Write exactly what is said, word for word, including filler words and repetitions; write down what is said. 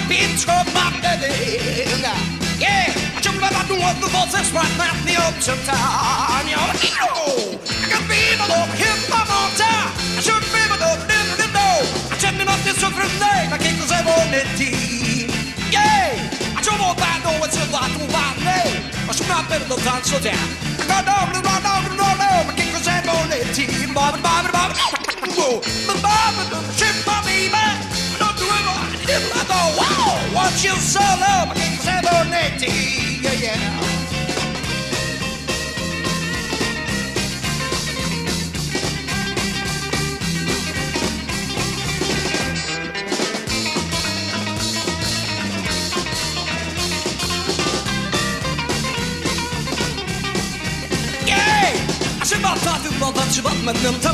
pizza Monday. Yeah, I jump about the one the voices right now in the ocean time. You know, I got people over here by my time. I should be able to live in the door. I check me not this from name. I can't cause I'm on the team. Yeah, I jump on that door and say, I don't buy name. I should not be able to dance so down. I got down and run down and run down. I can't cause I'm on the team. Bob and Bob and Bob. Whoa, the Bob and the ship, my baby. I don't do it. I go, wow, want you so low. I can't cause I'm on the team. Yeah, yeah. Yeah, I should not talk to you about that.